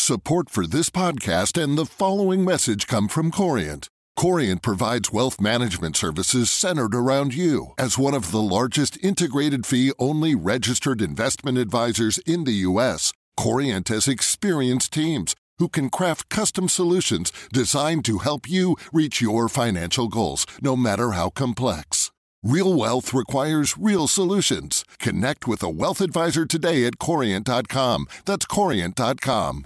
Support for this podcast and the following message come from Corient. Corient provides wealth management services centered around you. As one of the largest integrated fee-only registered investment advisors in the U.S., Corient has experienced teams who can craft custom solutions designed to help you reach your financial goals, no matter how complex. Real wealth requires real solutions. Connect with a wealth advisor today at Corient.com. That's Corient.com.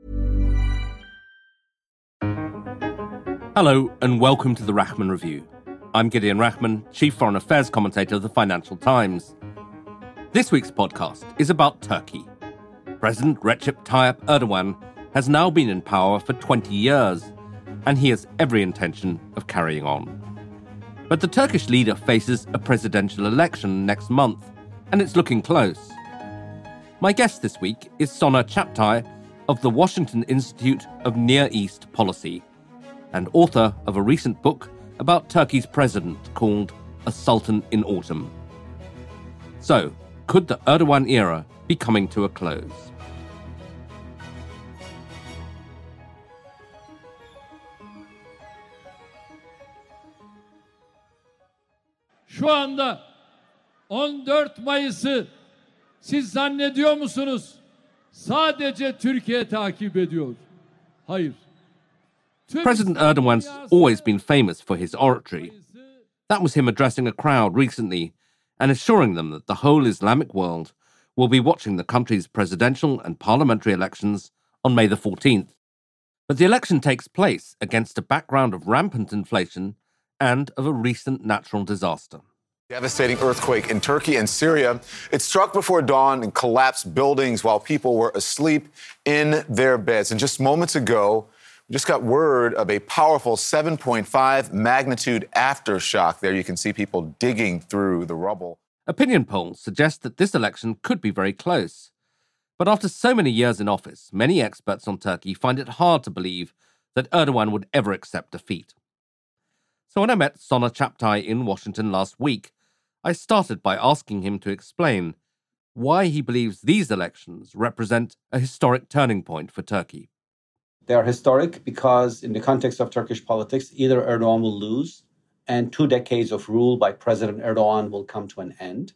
Hello and welcome to the Rachman Review. I'm Gideon Rachman, Chief Foreign Affairs Commentator of the Financial Times. This week's podcast is about Turkey. President Recep Tayyip Erdogan has now been in power for 20 years, and he has every intention of carrying on. But the Turkish leader faces a presidential election next month, and it's looking close. My guest this week is Sona Chaptai of the Washington Institute of Near East Policy, and author of a recent book about Turkey's president called A Sultan in Autumn. So, could the Erdogan era be coming to a close? Şu anda 14 Mayıs'ı siz zannediyor musunuz? Sadece Türkiye takip ediyor. Hayır. President Erdogan's always been famous for his oratory. That was him addressing a crowd recently and assuring them that the whole Islamic world will be watching the country's presidential and parliamentary elections on May the 14th. But the election takes place against a background of rampant inflation and of a recent natural disaster. Devastating earthquake in Turkey and Syria. It struck before dawn and collapsed buildings while people were asleep in their beds. And just moments ago, we just got word of a powerful 7.5 magnitude aftershock. There you can see people digging through the rubble. Opinion polls suggest that this election could be very close. But after so many years in office, many experts on Turkey find it hard to believe that Erdogan would ever accept defeat. So when I met Sona Chaptai in Washington last week, I started by asking him to explain why he believes these elections represent a historic turning point for Turkey. They are historic because in the context of Turkish politics, either Erdogan will lose and 2 decades of rule by President Erdogan will come to an end,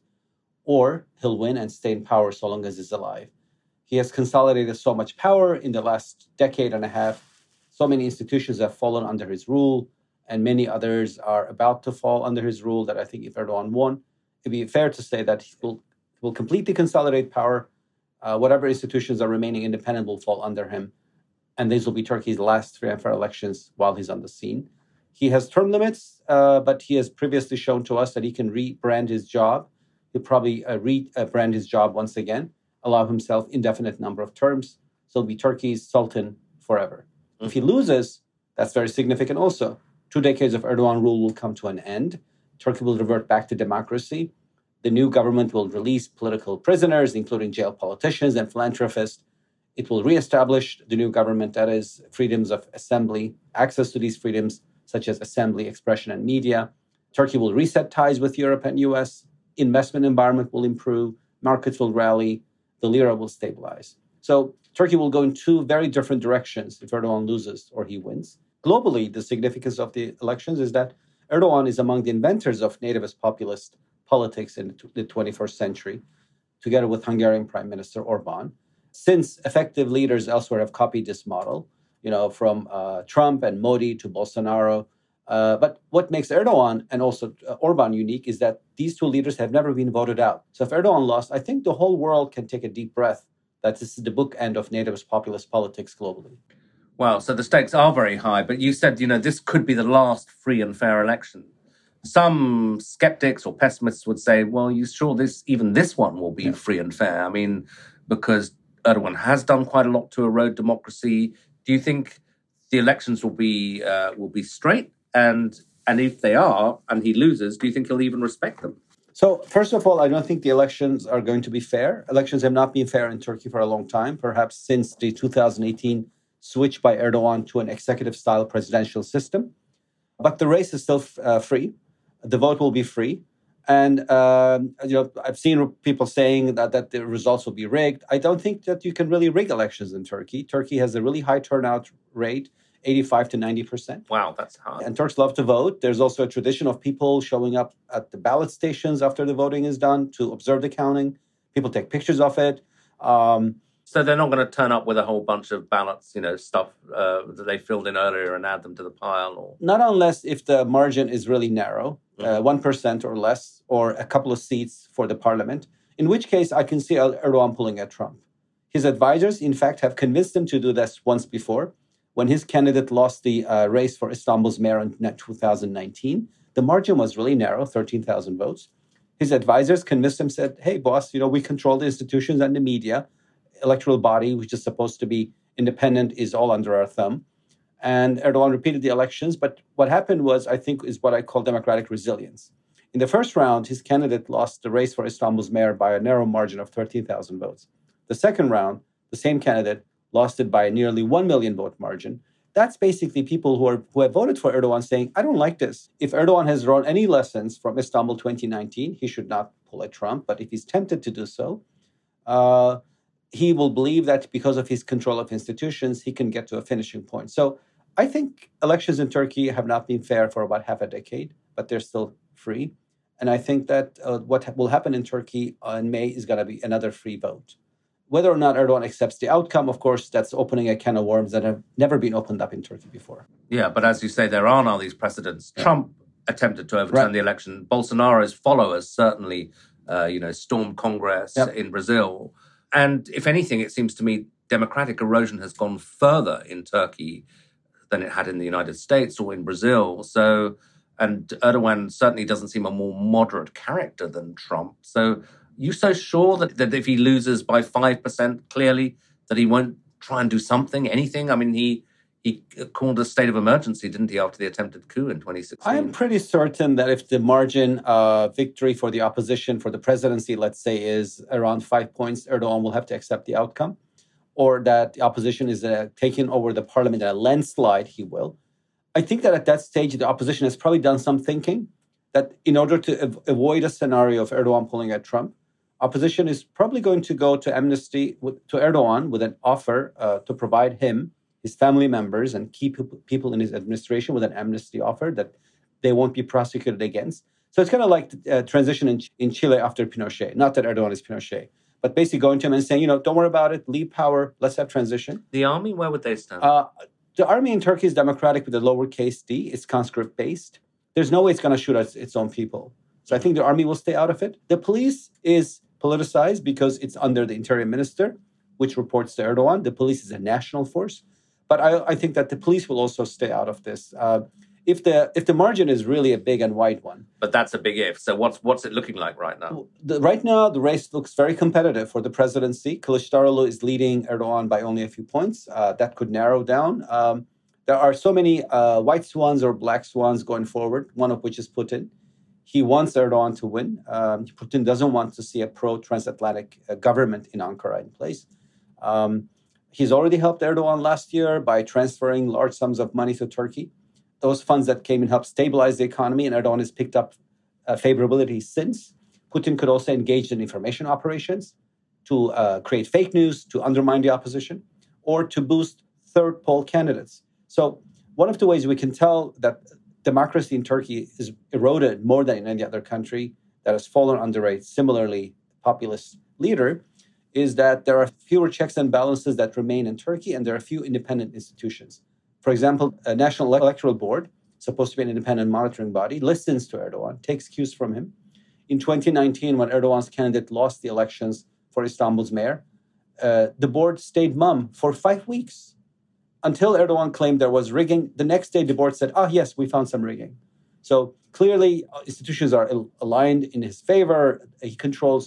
or he'll win and stay in power so long as he's alive. He has consolidated so much power in the last decade and a half. So many institutions have fallen under his rule, and many others are about to fall under his rule, that I think if Erdogan won, it'd be fair to say that he will completely consolidate power. Whatever institutions are remaining independent will fall under him. And these will be Turkey's last free and fair elections while he's on the scene. He has term limits, but he has previously shown to us that he can rebrand his job. He'll probably rebrand his job once again, allow himself indefinite number of terms. So he'll be Turkey's sultan forever. If he loses, that's very significant also. 2 decades of Erdogan rule will come to an end. Turkey will revert back to democracy. The new government will release political prisoners, including jailed politicians and philanthropists. It will reestablish the new government, that is, freedoms of assembly, access to these freedoms, such as assembly, expression, and media. Turkey will reset ties with Europe and US. Investment environment will improve. Markets will rally. The lira will stabilize. So Turkey will go in 2 very different directions if Erdogan loses or he wins. Globally, the significance of the elections is that Erdogan is among the inventors of nativist populist politics in the 21st century, together with Hungarian Prime Minister Orbán. Since effective leaders elsewhere have copied this model, from Trump and Modi to Bolsonaro. But what makes Erdogan and also Orbán unique is that these 2 leaders have never been voted out. So if Erdogan lost, I think the whole world can take a deep breath that this is the bookend of nativist populist politics globally. Wow, so the stakes are very high, but you said, this could be the last free and fair election. Some skeptics or pessimists would say, well, you sure even this one will be free and fair? I mean, because Erdogan has done quite a lot to erode democracy. Do you think the elections will be straight? And if they are, and he loses, do you think he'll even respect them? So, first of all, I don't think the elections are going to be fair. Elections have not been fair in Turkey for a long time, perhaps since the 2018 switch by Erdogan to an executive-style presidential system. But the race is still free. The vote will be free. And I've seen people saying that the results will be rigged. I don't think that you can really rig elections in Turkey. Turkey has a really high turnout rate, 85 to 90%. Wow, that's high. And Turks love to vote. There's also a tradition of people showing up at the ballot stations after the voting is done to observe the counting. People take pictures of it. So they're not going to turn up with a whole bunch of ballots, stuff that they filled in earlier and add them to the pile? Or not unless if the margin is really narrow, 1% or less, or a couple of seats for the parliament, in which case I can see Erdogan pulling at Trump. His advisors, in fact, have convinced him to do this once before. When his candidate lost the race for Istanbul's mayor in 2019, the margin was really narrow, 13,000 votes. His advisors convinced him, said, hey, boss, we control the institutions and the media. Electoral body, which is supposed to be independent, is all under our thumb. And Erdogan repeated the elections. But what happened was, I think, is what I call democratic resilience. In the first round, his candidate lost the race for Istanbul's mayor by a narrow margin of 13,000 votes. The second round, the same candidate lost it by a nearly 1 million vote margin. That's basically people who have voted for Erdogan saying, I don't like this. If Erdogan has drawn any lessons from Istanbul 2019, he should not pull at Trump. But if he's tempted to do so, he will believe that because of his control of institutions, he can get to a finishing point. So I think elections in Turkey have not been fair for about half a decade, but they're still free. And I think that what will happen in Turkey in May is going to be another free vote. Whether or not Erdogan accepts the outcome, of course, that's opening a can of worms that have never been opened up in Turkey before. Yeah, but as you say, there are now these precedents. Yeah. Trump attempted to overturn the election. Bolsonaro's followers certainly, stormed Congress in Brazil. And if anything, it seems to me democratic erosion has gone further in Turkey than it had in the United States or in Brazil. So, and Erdogan certainly doesn't seem a more moderate character than Trump. So, you so sure that if he loses by 5% clearly, that he won't try and do something, anything? I mean, he called a state of emergency, didn't he, after the attempted coup in 2016? I am pretty certain that if the margin victory for the opposition for the presidency, let's say, is around 5 points, Erdogan will have to accept the outcome, or that the opposition is taking over the parliament in a landslide, he will. I think that at that stage, the opposition has probably done some thinking that in order to avoid a scenario of Erdogan pulling at Trump, opposition is probably going to go to to Erdogan with an offer to provide him, his family members, and key people in his administration with an amnesty offer that they won't be prosecuted against. So it's kind of like the transition in Chile after Pinochet. Not that Erdogan is Pinochet, but basically going to him and saying, don't worry about it, leave power, let's have transition. The army, where would they stand? The army in Turkey is democratic with a lowercase d. It's conscript-based. There's no way it's going to shoot at its own people. So I think the army will stay out of it. The police is politicized because it's under the interior minister, which reports to Erdogan. The police is a national force. But I think that the police will also stay out of this. If the margin is really a big and wide one. But that's a big if. So what's it looking like right now? Right now, the race looks very competitive for the presidency. Kılıçdaroğlu is leading Erdogan by only a few points. That could narrow down. There are so many white swans or black swans going forward, one of which is Putin. He wants Erdogan to win. Putin doesn't want to see a pro-transatlantic government in Ankara in place. He's already helped Erdogan last year by transferring large sums of money to Turkey. Those funds that came in helped stabilize the economy, and Erdogan has picked up favorability since. Putin could also engage in information operations to create fake news, to undermine the opposition, or to boost third poll candidates. So one of the ways we can tell that democracy in Turkey is eroded more than in any other country that has fallen under a similarly populist leader is that there are fewer checks and balances that remain in Turkey, and there are few independent institutions. For example, a National Electoral Board, supposed to be an independent monitoring body, listens to Erdogan, takes cues from him. In 2019, when Erdogan's candidate lost the elections for Istanbul's mayor, the board stayed mum for 5 weeks until Erdogan claimed there was rigging. The next day, the board said, yes, we found some rigging. So clearly, institutions are aligned in his favor. He controls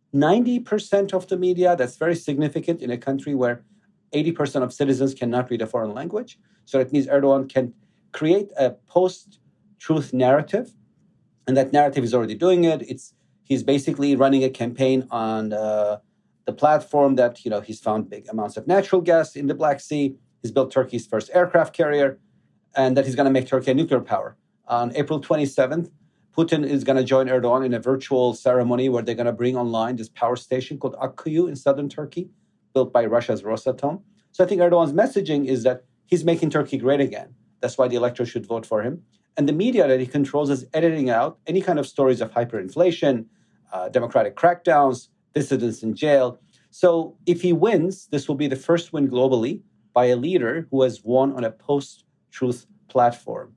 90% of the media. That's very significant in a country where 80% of citizens cannot read a foreign language. So it means Erdogan can create a post-truth narrative, and that narrative is already doing it. He's basically running a campaign on the platform that he's found big amounts of natural gas in the Black Sea. He's built Turkey's first aircraft carrier, and that he's going to make Turkey a nuclear power. On April 27th, Putin is going to join Erdogan in a virtual ceremony where they're going to bring online this power station called Akkuyu in southern Turkey, built by Russia's Rosatom. So I think Erdogan's messaging is that he's making Turkey great again. That's why the electorate should vote for him. And the media that he controls is editing out any kind of stories of hyperinflation, democratic crackdowns, dissidents in jail. So if he wins, this will be the first win globally by a leader who has won on a post-truth platform.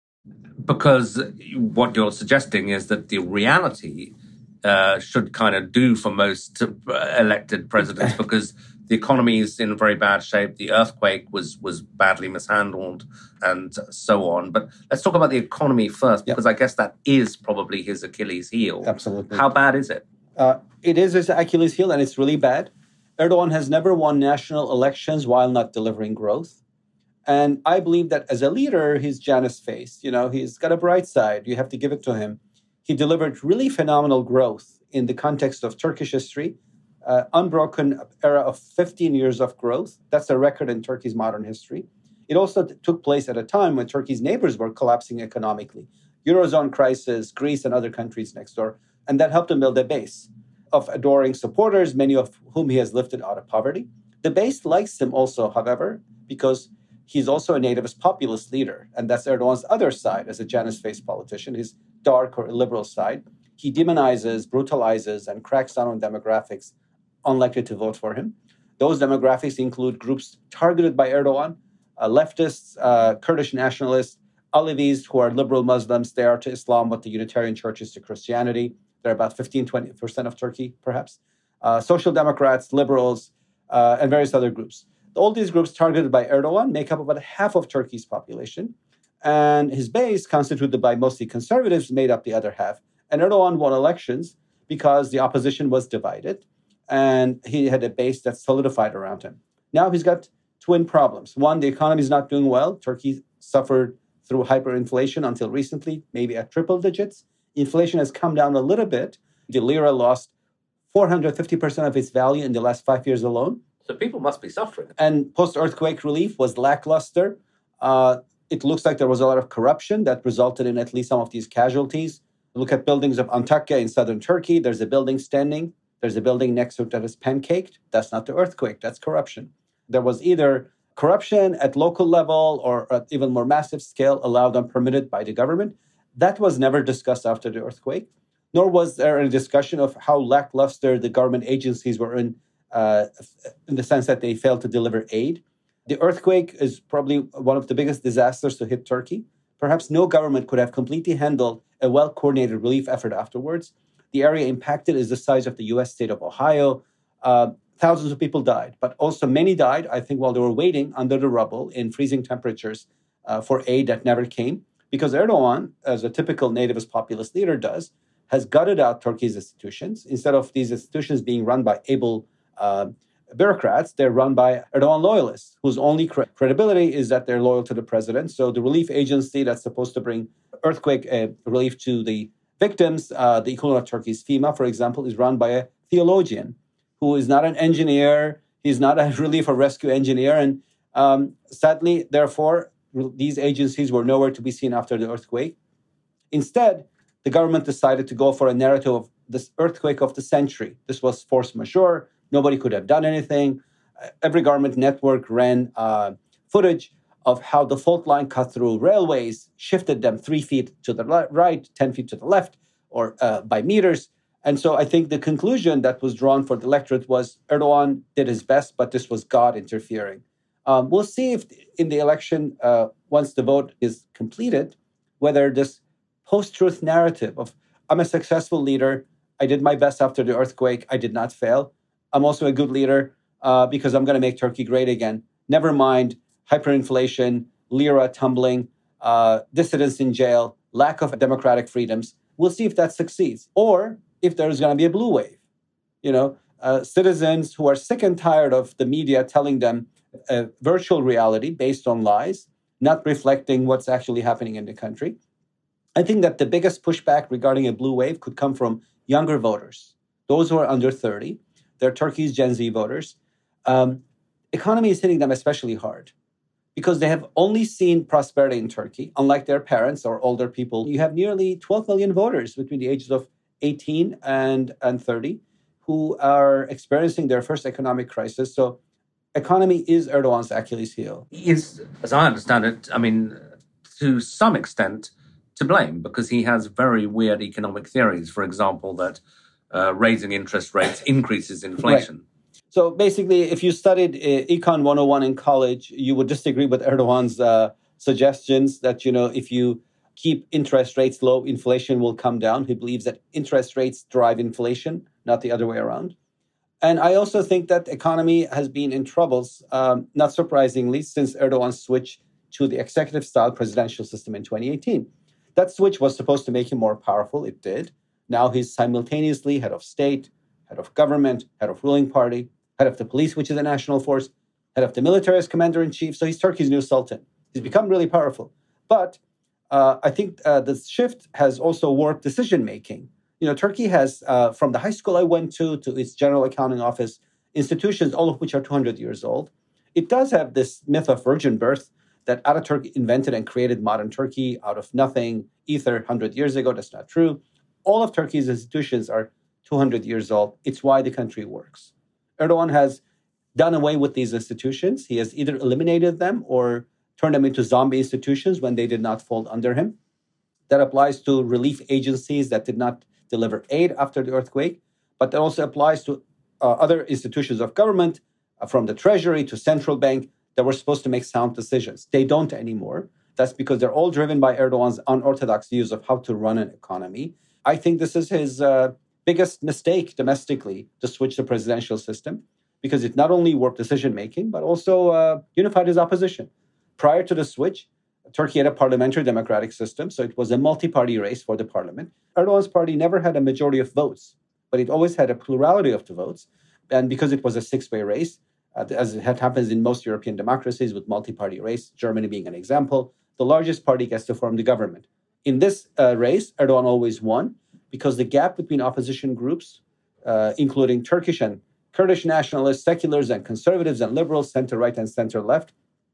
Because what you're suggesting is that the reality should kind of do for most elected presidents, because the economy is in very bad shape. The earthquake was badly mishandled and so on. But let's talk about the economy first, because I guess that is probably his Achilles heel. Absolutely. How bad is it? It is his Achilles heel, and it's really bad. Erdogan has never won national elections while not delivering growth. And I believe that as a leader, he's Janus-faced. He's got a bright side. You have to give it to him. He delivered really phenomenal growth in the context of Turkish history, unbroken era of 15 years of growth. That's a record in Turkey's modern history. It also took place at a time when Turkey's neighbors were collapsing economically. Eurozone crisis, Greece and other countries next door. And that helped him build a base of adoring supporters, many of whom he has lifted out of poverty. The base likes him also, however, because he's also a nativist populist leader. And that's Erdogan's other side as a Janus-faced politician, his dark or illiberal side. He demonizes, brutalizes, and cracks down on demographics unlikely to vote for him. Those demographics include groups targeted by Erdogan, leftists, Kurdish nationalists, Alevis, who are liberal Muslims. They are to Islam what the Unitarian Church is to Christianity. They're about 15-20% of Turkey, perhaps. Social Democrats, liberals, and various other groups. All these groups targeted by Erdogan make up about half of Turkey's population. And his base, constituted by mostly conservatives, made up the other half. And Erdogan won elections because the opposition was divided. And he had a base that solidified around him. Now he's got twin problems. One, the economy is not doing well. Turkey suffered through hyperinflation until recently, maybe at triple digits. Inflation has come down a little bit. The lira lost 450% of its value in the last 5 years alone. So people must be suffering. And post-earthquake relief was lackluster. It looks like there was a lot of corruption that resulted in at least some of these casualties. Look at buildings of Antakya in southern Turkey. There's a building standing. There's a building next to it that is pancaked. That's not the earthquake. That's corruption. There was either corruption at local level or at even more massive scale allowed and permitted by the government. That was never discussed after the earthquake, nor was there a discussion of how lackluster the government agencies were in the sense that they failed to deliver aid. The earthquake is probably one of the biggest disasters to hit Turkey. Perhaps no government could have completely handled a well-coordinated relief effort afterwards. The area impacted is the size of the U.S. state of Ohio. Thousands of people died, but also many died, I think, while they were waiting under the rubble in freezing temperatures for aid that never came. Because Erdogan, as a typical nativist populist leader does, has gutted out Turkey's institutions. Instead of these institutions being run by able bureaucrats, they're run by Erdogan loyalists, whose only credibility is that they're loyal to the president. So the relief agency that's supposed to bring earthquake relief to the victims, the equivalent of Turkey's FEMA, for example, is run by a theologian who is not an engineer. He's not a relief or rescue engineer. And sadly, therefore, these agencies were nowhere to be seen after the earthquake. Instead, the government decided to go for a narrative of this earthquake of the century. This was force majeure. Nobody could have done anything. Every government network ran footage of how the fault line cut through railways, shifted them 3 feet to the right, 10 feet to the left, or by meters. And so I think the conclusion that was drawn for the electorate was Erdogan did his best, but this was God interfering. We'll see if in the election, once the vote is completed, whether this post-truth narrative of I'm a successful leader, I did my best after the earthquake, I did not fail. I'm also a good leader because I'm going to make Turkey great again. Never mind hyperinflation, lira tumbling, dissidents in jail, lack of democratic freedoms. We'll see if that succeeds. Or if there's going to be a blue wave. Citizens who are sick and tired of the media telling them a virtual reality based on lies, not reflecting what's actually happening in the country. I think that the biggest pushback regarding a blue wave could come from younger voters, those who are under 30. They're Turkey's Gen Z voters. Economy is hitting them especially hard. because they have only seen prosperity in Turkey. Unlike their parents or older people, you have nearly 12 million voters between the ages of 18 and 30 who are experiencing their first economic crisis. So economy is Erdogan's Achilles heel. He is, as I understand it, I mean, to some extent, to blame, because he has very weird economic theories. For example, that raising interest rates increases inflation. Right. So basically, if you studied Econ 101 in college, you would disagree with Erdogan's suggestions that, if you keep interest rates low, inflation will come down. He believes that interest rates drive inflation, not the other way around. And I also think that the economy has been in troubles, not surprisingly, since Erdogan's switch to the executive-style presidential system in 2018. That switch was supposed to make him more powerful. It did. Now he's simultaneously head of state, head of government, head of ruling party, head of the police, which is a national force, head of the military as commander-in-chief. So he's Turkey's new sultan. He's become really powerful. But I think the shift has also warped decision-making. Turkey has, from the high school I went to its general accounting office, institutions, all of which are 200 years old. It does have this myth of virgin birth that Ataturk invented and created modern Turkey out of nothing, ether 100 years ago. That's not true. All of Turkey's institutions are 200 years old. It's why the country works. Erdogan has done away with these institutions. He has either eliminated them or turned them into zombie institutions when they did not fold under him. That applies to relief agencies that did not deliver aid after the earthquake, but that also applies to other institutions of government, from the Treasury to central bank, that were supposed to make sound decisions. They don't anymore. That's because they're all driven by Erdogan's unorthodox views of how to run an economy. I think this is his biggest mistake domestically, to switch the presidential system, because it not only warped decision-making, but also unified his opposition. Prior to the switch, Turkey had a parliamentary democratic system, so it was a multi-party race for the parliament. Erdogan's party never had a majority of votes, but it always had a plurality of the votes. And because it was a six-way race, as it happens in most European democracies with multi-party race, Germany being an example, the largest party gets to form the government. In this race, Erdogan always won because the gap between opposition groups, including Turkish and Kurdish nationalists, seculars and conservatives and liberals, center-right and center-left,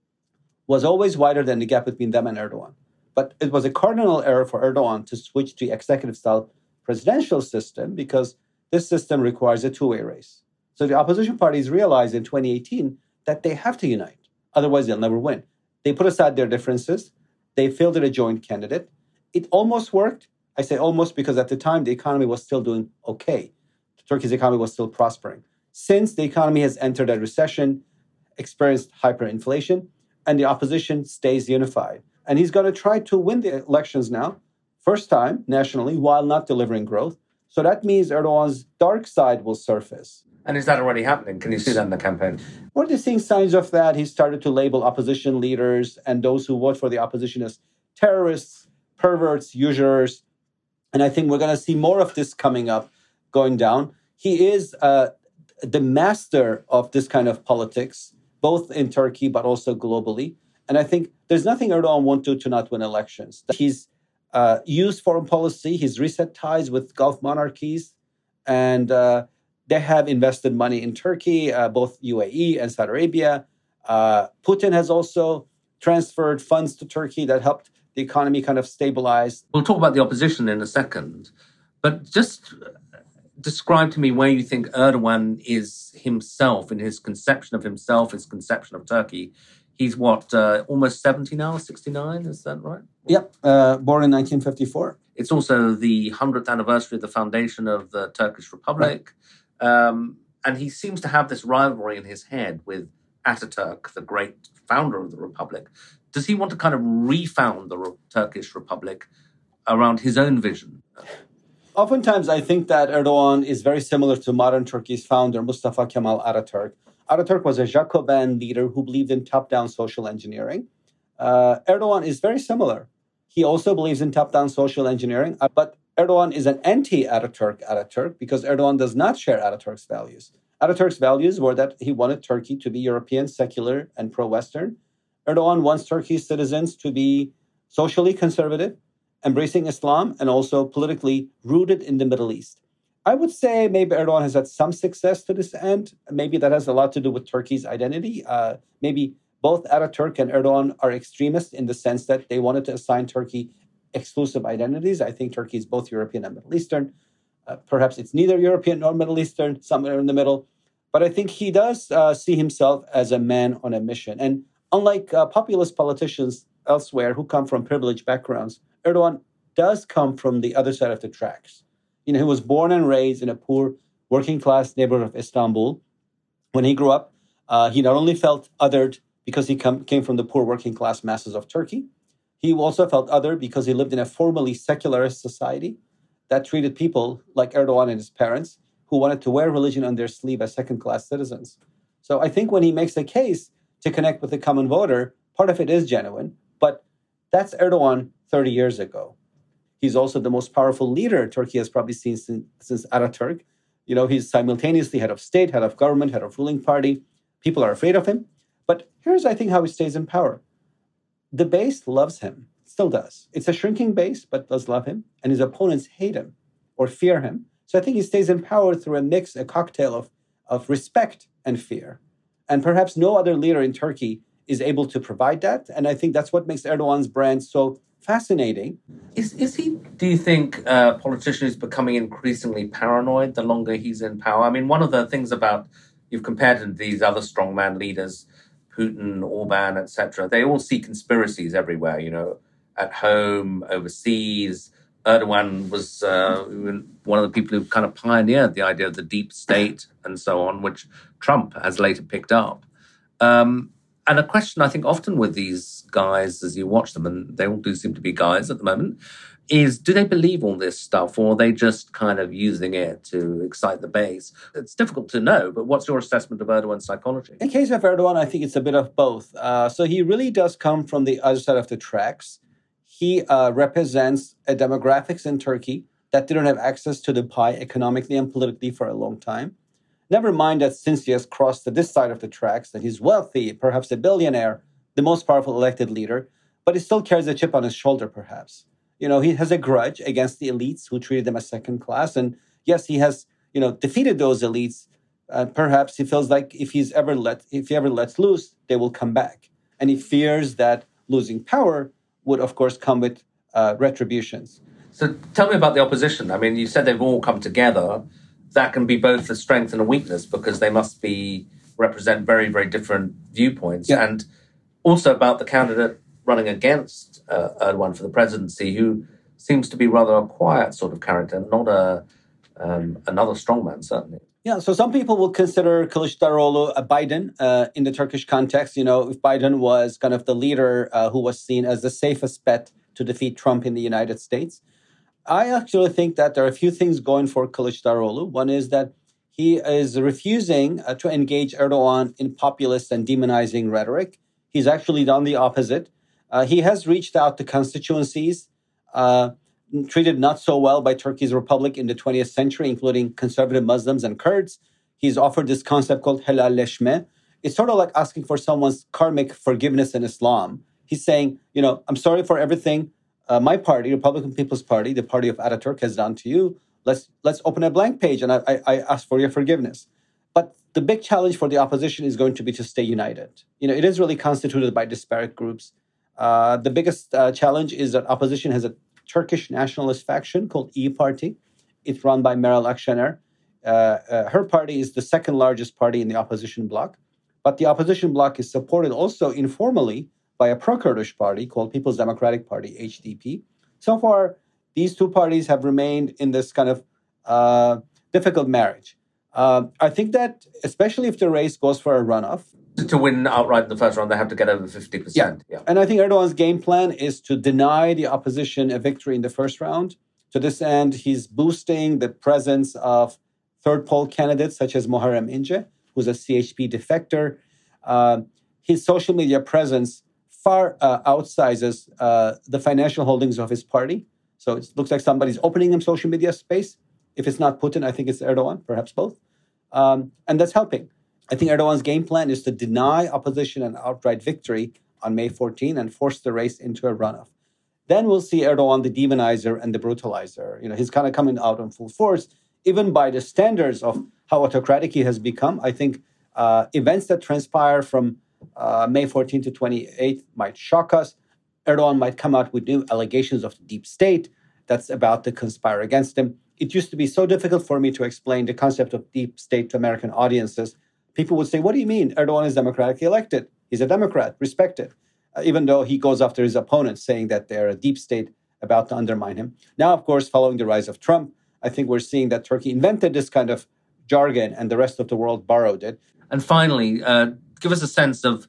was always wider than the gap between them and Erdogan. But it was a cardinal error for Erdogan to switch to executive-style presidential system because this system requires a two-way race. So the opposition parties realized in 2018 that they have to unite. Otherwise, they'll never win. They put aside their differences. They fielded a joint candidate. It almost worked. I say almost because at the time, the economy was still doing okay. Turkey's economy was still prospering. Since the economy has entered a recession, experienced hyperinflation, and the opposition stays unified. And he's going to try to win the elections now, first time nationally, while not delivering growth. So that means Erdogan's dark side will surface. And is that already happening? Can you see that in the campaign? We're seeing signs of that. He started to label opposition leaders and those who vote for the opposition as terrorists, perverts, usurers. And I think we're going to see more of this coming up, going down. He is the master of this kind of politics, both in Turkey but also globally. And I think there's nothing Erdogan won't do to not win elections. He's used foreign policy. He's reset ties with Gulf monarchies. And they have invested money in Turkey, both UAE and Saudi Arabia. Putin has also transferred funds to Turkey that helped the economy kind of stabilize. We'll talk about the opposition in a second. But just describe to me where you think Erdogan is himself, in his conception of himself, his conception of Turkey. He's almost 70 now, 69, is that right? Yep, born in 1954. It's also the 100th anniversary of the foundation of the Turkish Republic. Right. And he seems to have this rivalry in his head with Ataturk, the great founder of the Republic. Does he want to kind of refound the Turkish Republic around his own vision? Oftentimes, I think that Erdogan is very similar to modern Turkey's founder, Mustafa Kemal Ataturk. Ataturk was a Jacobin leader who believed in top-down social engineering. Erdogan is very similar. He also believes in top-down social engineering, but Erdogan is an anti-Ataturk because Erdogan does not share Ataturk's values. Ataturk's values were that he wanted Turkey to be European, secular, and pro-Western. Erdogan wants Turkey's citizens to be socially conservative, embracing Islam, and also politically rooted in the Middle East. I would say maybe Erdogan has had some success to this end. Maybe that has a lot to do with Turkey's identity. Maybe both Ataturk and Erdogan are extremists in the sense that they wanted to assign Turkey exclusive identities. I think Turkey is both European and Middle Eastern. Perhaps it's neither European nor Middle Eastern, somewhere in the middle. But I think he does see himself as a man on a mission. And unlike populist politicians elsewhere who come from privileged backgrounds, Erdogan does come from the other side of the tracks. He was born and raised in a poor working class neighborhood of Istanbul. When he grew up, he not only felt othered because he came from the poor working class masses of Turkey, he also felt othered because he lived in a formally secularist society that treated people like Erdogan and his parents who wanted to wear religion on their sleeve as second-class citizens. So I think when he makes a case to connect with the common voter, part of it is genuine, but that's Erdogan 30 years ago. He's also the most powerful leader Turkey has probably seen since Ataturk. He's simultaneously head of state, head of government, head of ruling party. People are afraid of him. But here's, I think, how he stays in power. The base loves him, still does. It's a shrinking base, but does love him. And his opponents hate him or fear him. So I think he stays in power through a cocktail of respect and fear. And perhaps no other leader in Turkey is able to provide that. And I think that's what makes Erdogan's brand so fascinating. Is he, do you think, a politician who's becoming increasingly paranoid the longer he's in power? I mean, one of the things about, you've compared him to these other strongman leaders, Putin, Orban, etc. They all see conspiracies everywhere, at home, overseas. Erdogan was one of the people who kind of pioneered the idea of the deep state and so on, which Trump has later picked up. And a question I think often with these guys as you watch them, and they all do seem to be guys at the moment, is do they believe all this stuff or are they just kind of using it to excite the base? It's difficult to know, but what's your assessment of Erdogan's psychology? In case of Erdogan, I think it's a bit of both. So he really does come from the other side of the tracks. He represents a demographics in Turkey that didn't have access to the pie economically and politically for a long time. Never mind that since he has crossed to this side of the tracks, that he's wealthy, perhaps a billionaire, the most powerful elected leader, but he still carries a chip on his shoulder, perhaps. He has a grudge against the elites who treated him as second class. And yes, he has, defeated those elites. Perhaps he feels like if he ever lets loose, they will come back. And he fears that losing power would, of course, come with retributions. So tell me about the opposition. I mean, you said they've all come together. That can be both a strength and a weakness because they must represent very, very different viewpoints. Yeah. And also about the candidate running against Erdogan for the presidency, who seems to be rather a quiet sort of character, not another strongman, certainly. Yeah, so some people will consider Kılıçdaroğlu a Biden in the Turkish context. If Biden was kind of the leader who was seen as the safest bet to defeat Trump in the United States. I actually think that there are a few things going for Kılıçdaroğlu. One is that he is refusing to engage Erdogan in populist and demonizing rhetoric. He's actually done the opposite. He has reached out to constituencies treated not so well by Turkey's republic in the 20th century, including conservative Muslims and Kurds. He's offered this concept called helalleşme. It's sort of like asking for someone's karmic forgiveness in Islam. He's saying, I'm sorry for everything my party, Republican People's Party, the party of Ataturk, has done to you. Let's open a blank page and I ask for your forgiveness. But the big challenge for the opposition is going to be to stay united. It is really constituted by disparate groups. The biggest challenge is that opposition has a Turkish nationalist faction called İYİ Party. It's run by Meral Akşener. Her party is the second largest party in the opposition bloc. But the opposition bloc is supported also informally by a pro-Kurdish party called People's Democratic Party, HDP. So far, these two parties have remained in this kind of difficult marriage. I think that especially if the race goes for a runoff. To win outright in the first round, they have to get over 50%. Yeah. And I think Erdogan's game plan is to deny the opposition a victory in the first round. To this end, he's boosting the presence of third poll candidates such as Muharrem İnce, who's a CHP defector. His social media presence far outsizes the financial holdings of his party. So it looks like somebody's opening him social media space. If it's not Putin, I think it's Erdogan, perhaps both. And that's helping. I think Erdogan's game plan is to deny opposition an outright victory on May 14 and force the race into a runoff. Then we'll see Erdogan the demonizer and the brutalizer. He's kind of coming out in full force. Even by the standards of how autocratic he has become, I think events that transpire from May 14th to 28th might shock us. Erdogan might come out with new allegations of the deep state that's about to conspire against him. It used to be so difficult for me to explain the concept of deep state to American audiences. People would say, what do you mean? Erdogan is democratically elected. He's a Democrat, respected. Even though he goes after his opponents, saying that they're a deep state about to undermine him. Now, of course, following the rise of Trump, I think we're seeing that Turkey invented this kind of jargon and the rest of the world borrowed it. And finally, give us a sense of,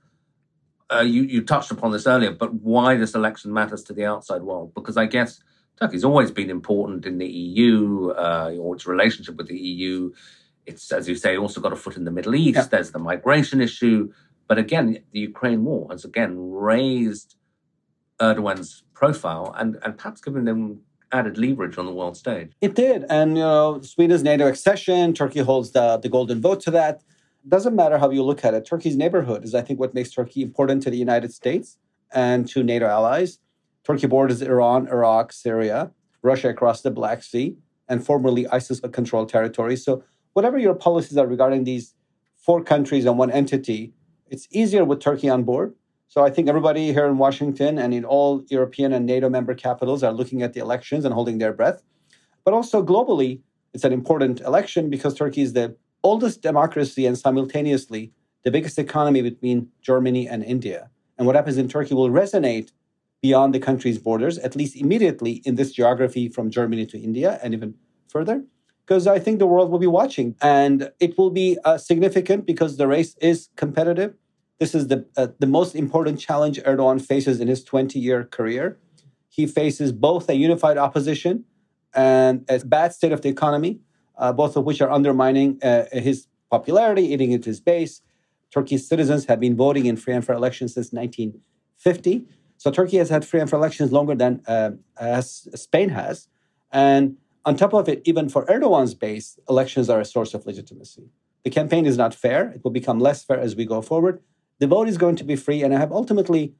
you touched upon this earlier, but why this election matters to the outside world. Because I guess Turkey's always been important in the EU, or its relationship with the EU. It's, as you say, also got a foot in the Middle East. Yeah. There's the migration issue. But again, the Ukraine war has again raised Erdogan's profile and perhaps given them added leverage on the world stage. It did. And, Sweden's NATO accession, Turkey holds the golden vote to that. Doesn't matter how you look at it. Turkey's neighborhood is, I think, what makes Turkey important to the United States and to NATO allies. Turkey borders Iran, Iraq, Syria, Russia across the Black Sea, and formerly ISIS-controlled territories. So whatever your policies are regarding these four countries and one entity, it's easier with Turkey on board. So I think everybody here in Washington and in all European and NATO member capitals are looking at the elections and holding their breath. But also globally, it's an important election because Turkey is the oldest democracy and simultaneously the biggest economy between Germany and India. And what happens in Turkey will resonate beyond the country's borders, at least immediately in this geography from Germany to India and even further, because I think the world will be watching. And it will be significant because the race is competitive. This is the most important challenge Erdogan faces in his 20-year career. He faces both a unified opposition and a bad state of the economy, both of which are undermining his popularity, eating into his base. Turkey's citizens have been voting in free and fair elections since 1950. So Turkey has had free and fair elections longer than as Spain has. And on top of it, even for Erdogan's base, elections are a source of legitimacy. The campaign is not fair. It will become less fair as we go forward. The vote is going to be free. And I have ultimately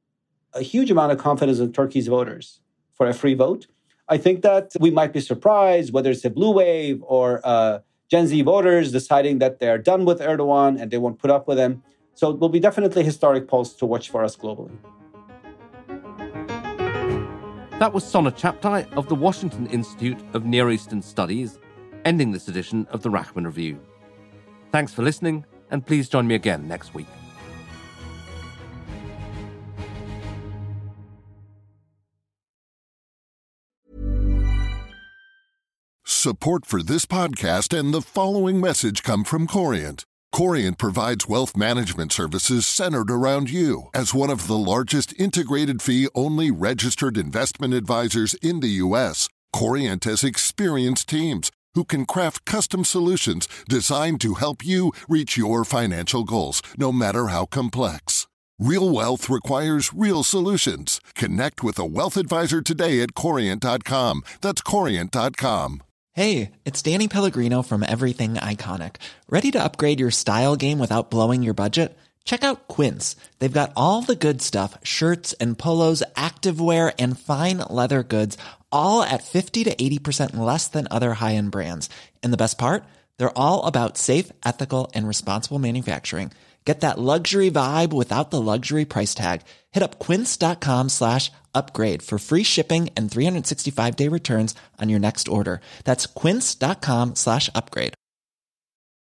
a huge amount of confidence in Turkey's voters for a free vote. I think that we might be surprised, whether it's a blue wave or Gen Z voters deciding that they're done with Erdogan and they won't put up with him. So it will be definitely a historic pulse to watch for us globally. That was Sona Chaptai of the Washington Institute of Near Eastern Studies, ending this edition of the Rachman Review. Thanks for listening, and please join me again next week. Support for this podcast and the following message come from Corient. Corient provides wealth management services centered around you. As one of the largest integrated fee-only registered investment advisors in the U.S., Corient has experienced teams who can craft custom solutions designed to help you reach your financial goals, no matter how complex. Real wealth requires real solutions. Connect with a wealth advisor today at Corient.com. That's Corient.com. Hey, it's Danny Pellegrino from Everything Iconic. Ready to upgrade your style game without blowing your budget? Check out Quince. They've got all the good stuff, shirts and polos, activewear, and fine leather goods, all at 50 to 80% less than other high-end brands. And the best part? They're all about safe, ethical, and responsible manufacturing. Get that luxury vibe without the luxury price tag. Hit up quince.com/upgrade for free shipping and 365-day returns on your next order. That's quince.com/upgrade.